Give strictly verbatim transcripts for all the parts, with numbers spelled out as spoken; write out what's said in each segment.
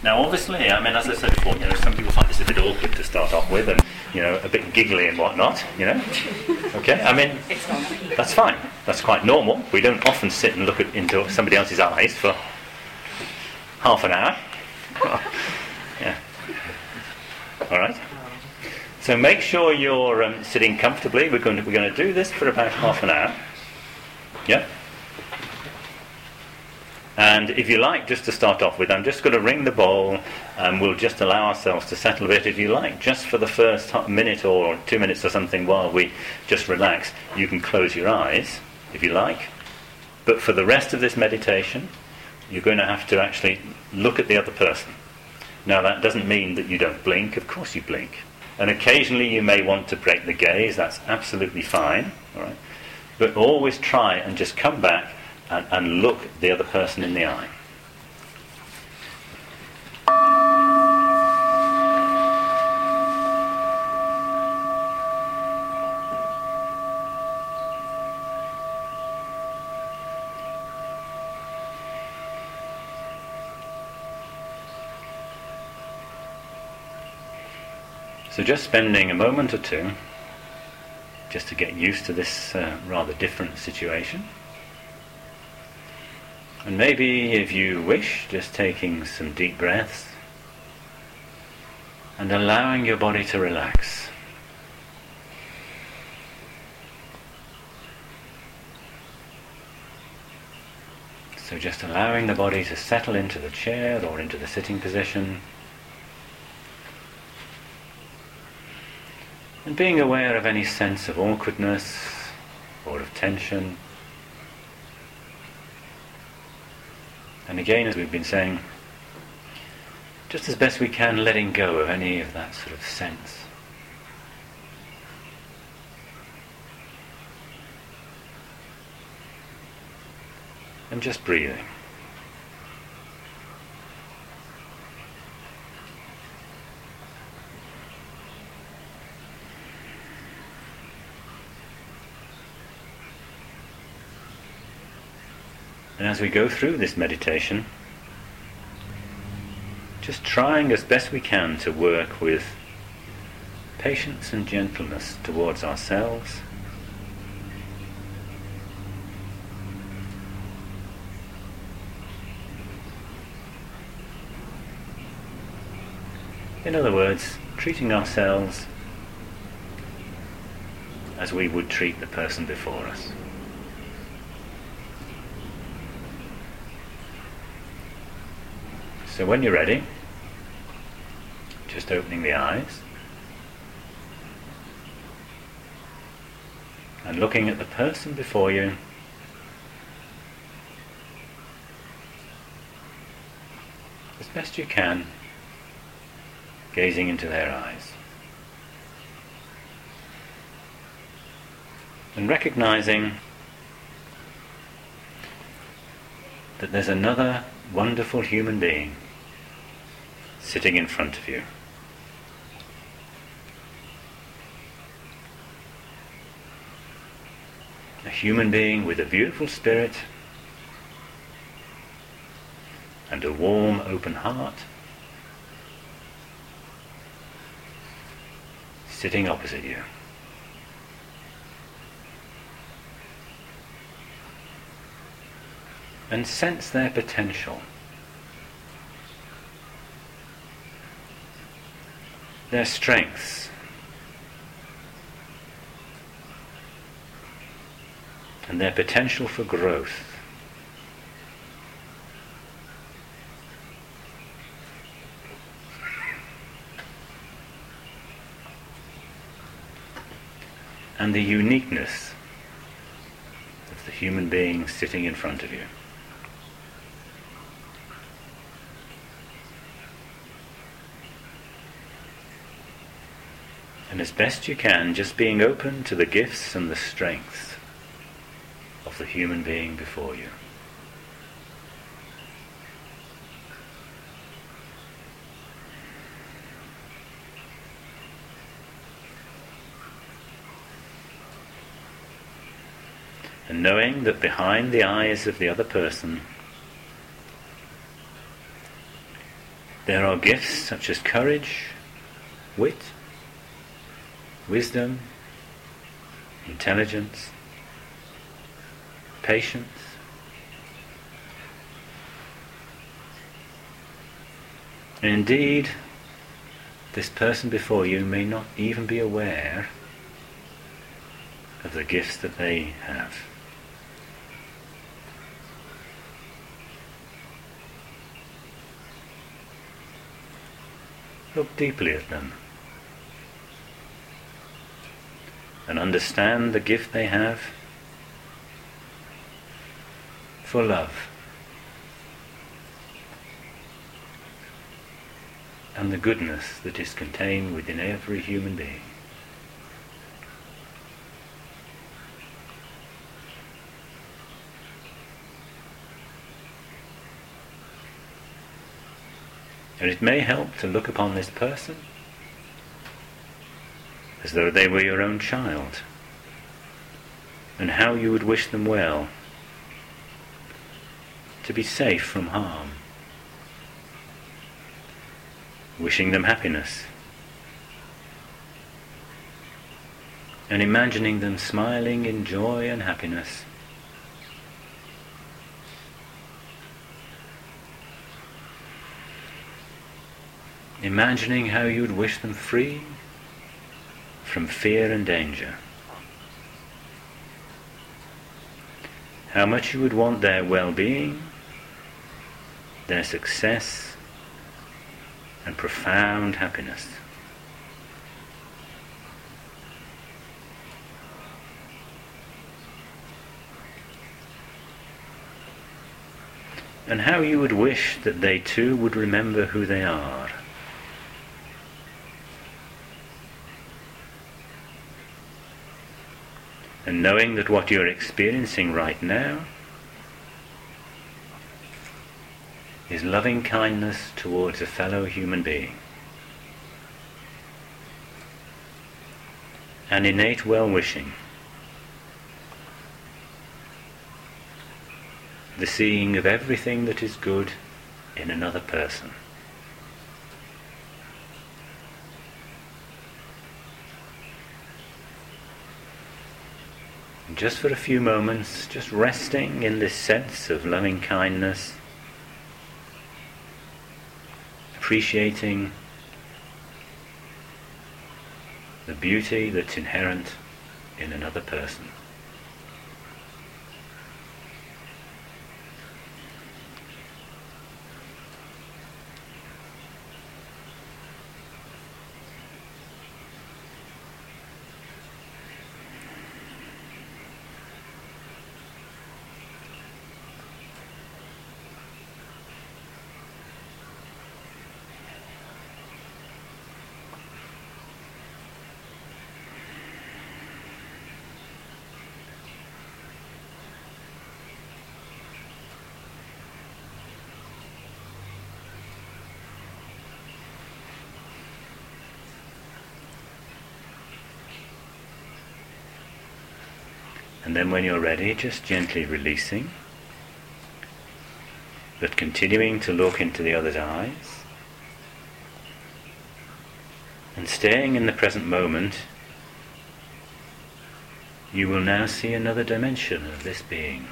Now, obviously, I mean, as I said before, you know, some people find this a bit awkward to start off with, and you know, a bit giggly and whatnot. You know, okay. I mean, that's fine. That's quite normal. We don't often sit and look at, into somebody else's eyes for half an hour. Yeah. All right. So make sure you're um, sitting comfortably. We're going to, we're going to do this for about half an hour. Yeah. And if you like, just to start off with, I'm just going to ring the bowl and we'll just allow ourselves to settle a bit. If you like, just for the first minute or two minutes or something while we just relax, you can close your eyes, if you like. But for the rest of this meditation, you're going to have to actually look at the other person. Now, that doesn't mean that you don't blink. Of course you blink. And occasionally you may want to break the gaze. That's absolutely fine. All right? But always try and just come back And, and look the other person in the eye. So just spending a moment or two just to get used to this uh, rather different situation. And maybe, if you wish, just taking some deep breaths and allowing your body to relax. So just allowing the body to settle into the chair or into the sitting position. And being aware of any sense of awkwardness or of tension. And again, as we've been saying, just as best we can, letting go of any of that sort of sense. And just breathing. And as we go through this meditation, just trying as best we can to work with patience and gentleness towards ourselves, in other words, treating ourselves as we would treat the person before us. So when you're ready, just opening the eyes and looking at the person before you, as best you can, gazing into their eyes and recognizing that there's another wonderful human being sitting in front of you. A human being with a beautiful spirit and a warm, open heart, sitting opposite you. And sense their potential, their strengths, and their potential for growth. And the uniqueness of the human being sitting in front of you. And as best you can, just being open to the gifts and the strengths of the human being before you. And knowing that behind the eyes of the other person There are gifts such as courage, wit, wisdom, intelligence, patience. And indeed, this person before you may not even be aware of the gifts that they have. Look deeply at them and understand the gift they have for love and the goodness that is contained within every human being. And it may help to look upon this person as though they were your own child, and how you would wish them well, to be safe from harm, wishing them happiness, and imagining them smiling in joy and happiness. Imagining how you would wish them free from fear and danger. How much you would want their well-being, their success, and profound happiness. And how you would wish that they too would remember who they are. And knowing that what you're experiencing right now is loving kindness towards a fellow human being, and innate well-wishing, the seeing of everything that is good in another person. And just for a few moments, just resting in this sense of loving kindness, appreciating the beauty that's inherent in another person. And then when you're ready, just gently releasing, but continuing to look into the other's eyes, and staying in the present moment, you will now see another dimension of this being.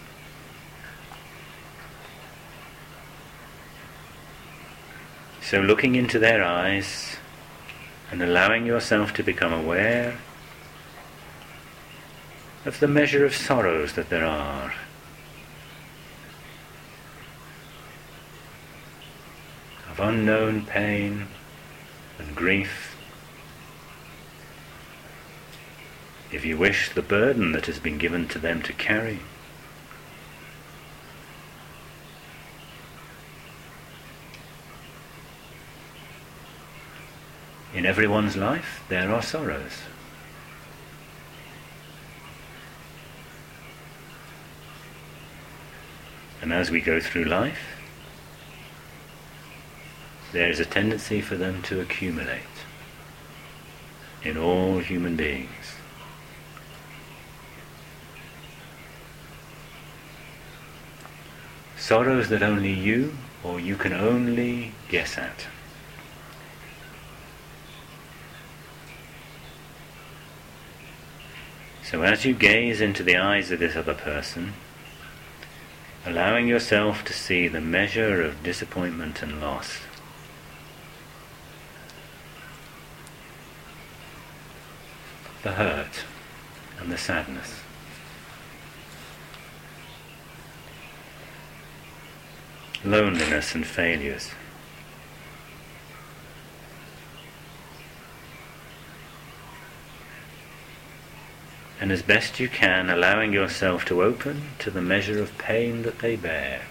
So looking into their eyes and allowing yourself to become aware of the measure of sorrows that there are, of unknown pain and grief, if you wish, the burden that has been given to them to carry. In everyone's life there are sorrows. And as we go through life, there is a tendency for them to accumulate in all human beings. Sorrows that only you or you can only guess at. So as you gaze into the eyes of this other person, allowing yourself to see the measure of disappointment and loss, the hurt and the sadness, loneliness and failures, and as best you can, allowing yourself to open to the measure of pain that they bear.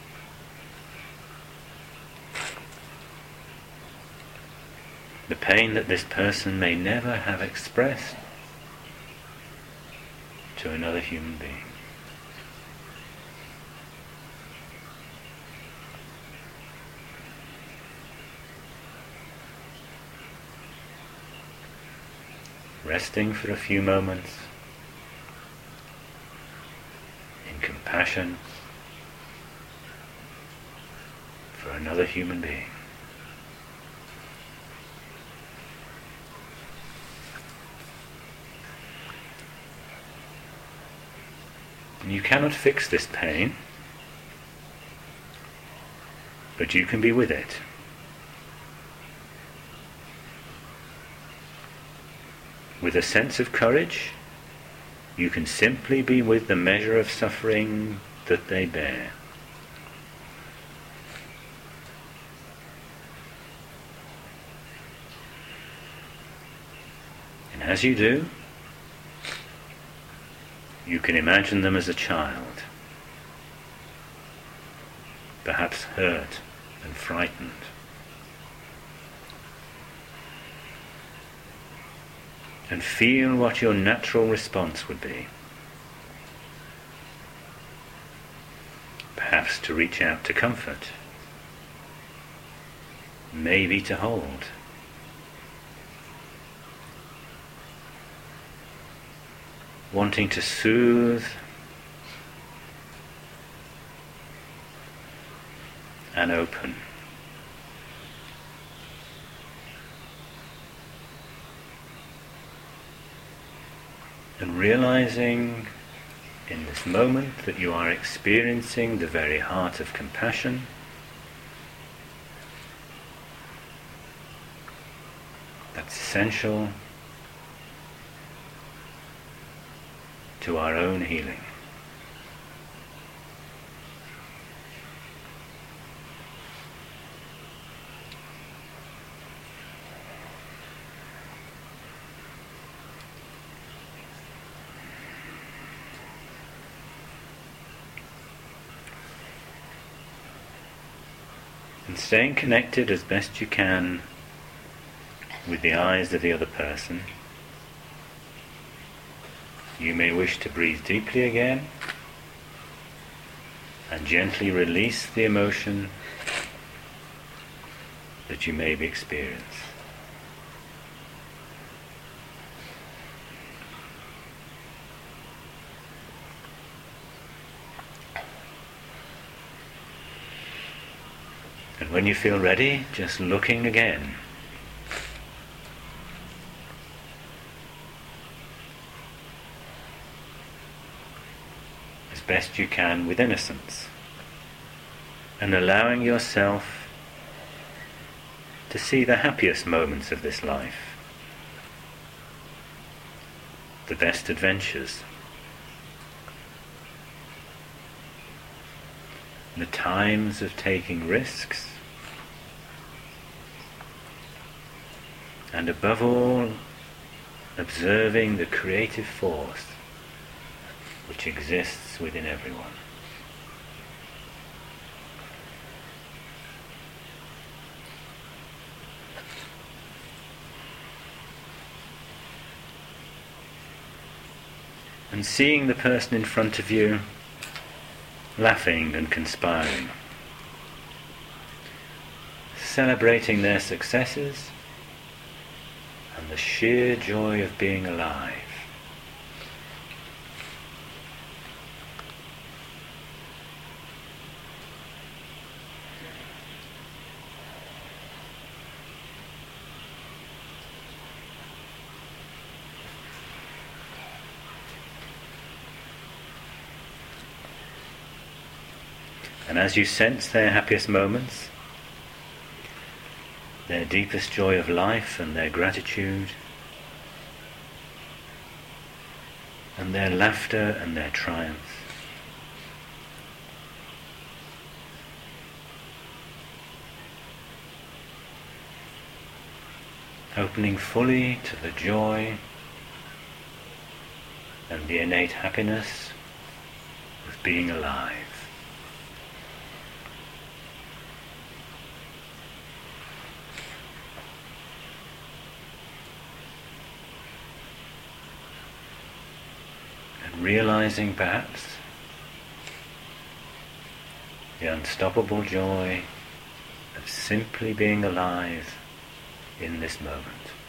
The pain that this person may never have expressed to another human being. Resting for a few moments in compassion for another human being. And you cannot fix this pain, but you can be with it. With a sense of courage, you can simply be with the measure of suffering that they bear. And as you do, you can imagine them as a child, perhaps hurt and frightened. And feel what your natural response would be. Perhaps to reach out to comfort, maybe to hold. Wanting to soothe and open. And realizing in this moment that you are experiencing the very heart of compassion, that's essential to our own healing. And staying connected as best you can with the eyes of the other person, you may wish to breathe deeply again and gently release the emotion that you may be experiencing. And when you feel ready, just looking again. As best you can with innocence. And allowing yourself to see the happiest moments of this life. The best adventures. The times of taking risks. And above all, observing the creative force which exists within everyone. And seeing the person in front of you laughing and conspiring, celebrating their successes and the sheer joy of being alive. And as you sense their happiest moments, their deepest joy of life and their gratitude, and their laughter and their triumph, opening fully to the joy and the innate happiness of being alive. And realizing perhaps the unstoppable joy of simply being alive in this moment.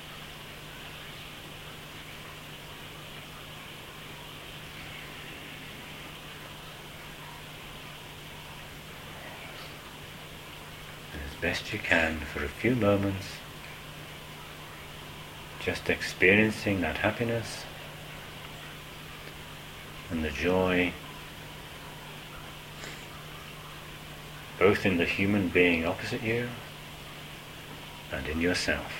And as best you can, for a few moments, just experiencing that happiness and the joy, both in the human being opposite you and in yourself.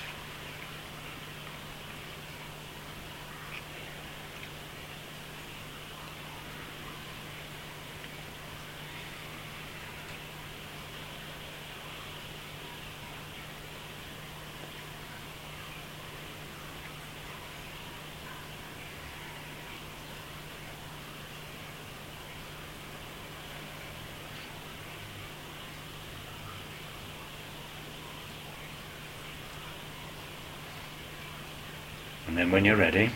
And then when you're ready,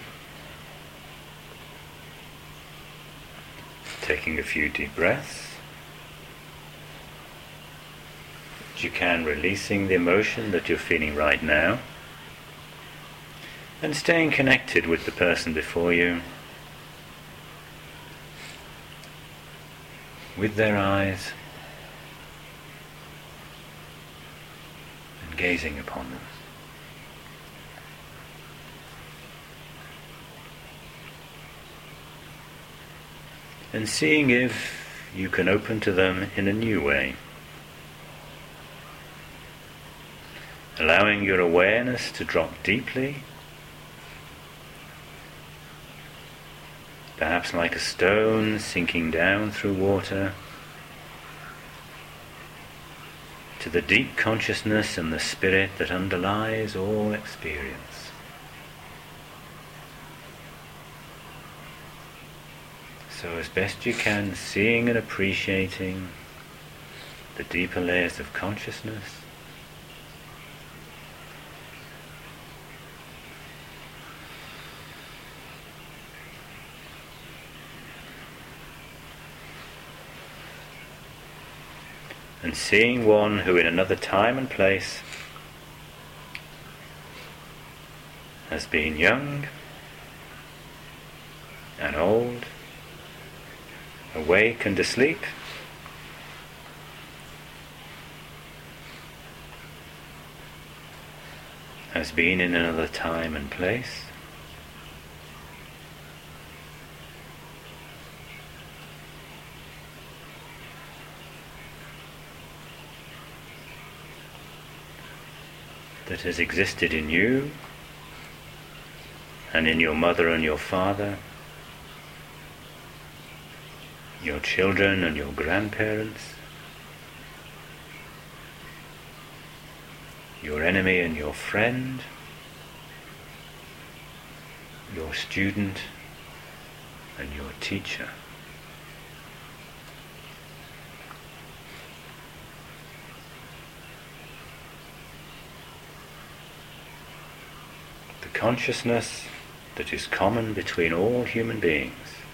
taking a few deep breaths, if you can, releasing the emotion that you're feeling right now, and staying connected with the person before you, with their eyes, and gazing upon them. And seeing if you can open to them in a new way, allowing your awareness to drop deeply, perhaps like a stone sinking down through water, to the deep consciousness and the spirit that underlies all experience. So as best you can, seeing and appreciating the deeper layers of consciousness, and seeing one who in another time and place has been young and old, awake and asleep, has been in another time and place, that has existed in you and in your mother and your father, your children and your grandparents, your enemy and your friend, your student and your teacher. The consciousness that is common between all human beings.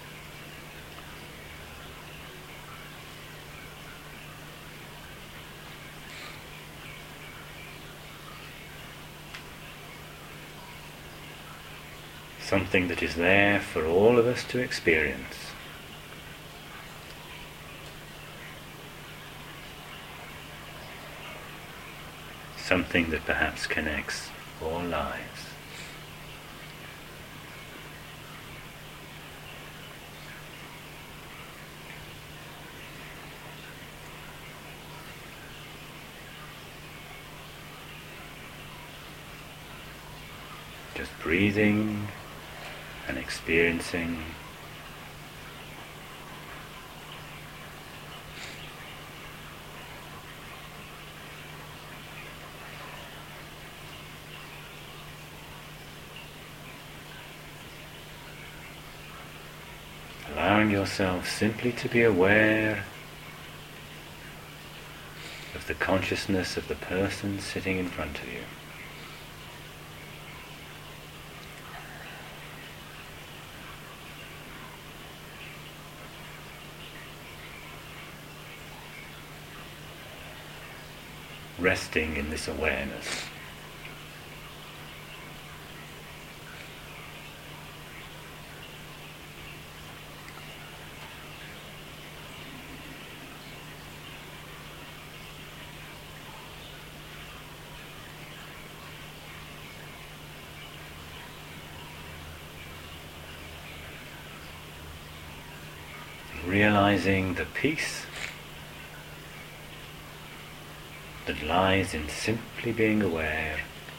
Something that is there for all of us to experience. Something that perhaps connects all lives. Just breathing and experiencing. Allowing yourself simply to be aware of the consciousness of the person sitting in front of you. Resting in this awareness. Realizing the peace that lies in simply being aware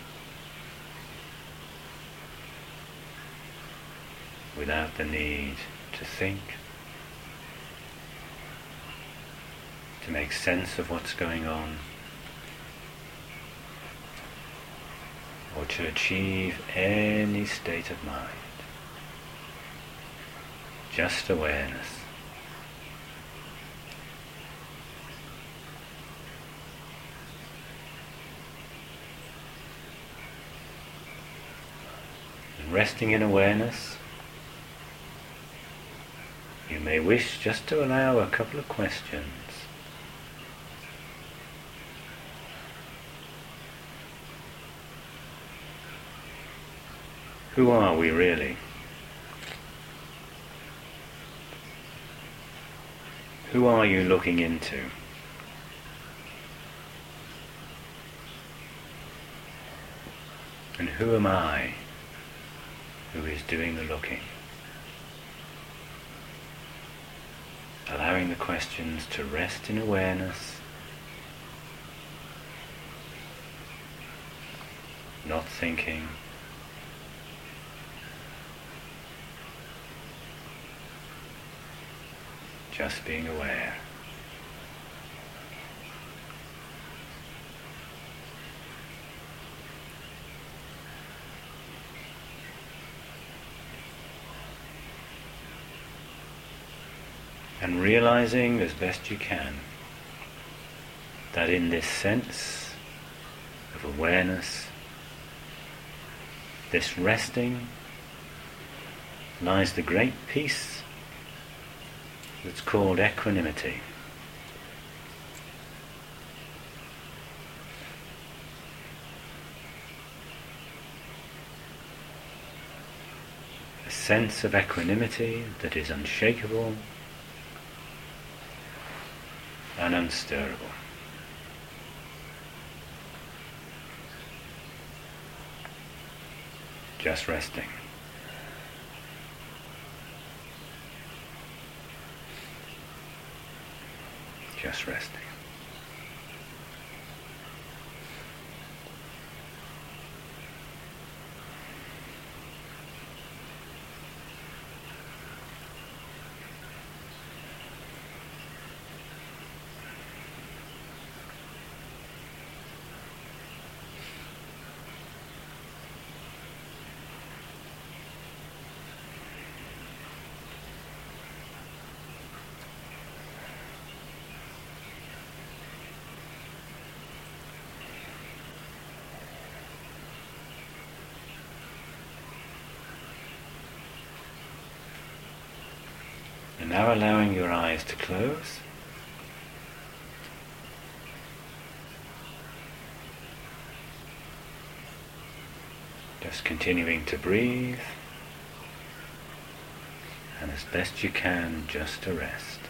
without the need to think, to make sense of what's going on, or to achieve any state of mind. Just awareness. Resting in awareness, you may wish just to allow a couple of questions. Who are we really? Who are you looking into? And who am I who is doing the looking? Allowing the questions to rest in awareness, not thinking, just being aware. And realizing as best you can that in this sense of awareness, this resting, lies the great peace that's called equanimity. A sense of equanimity that is unshakable and unstirrable. Just resting. Just resting. And now allowing your eyes to close. Just continuing to breathe, and as best you can, just to rest.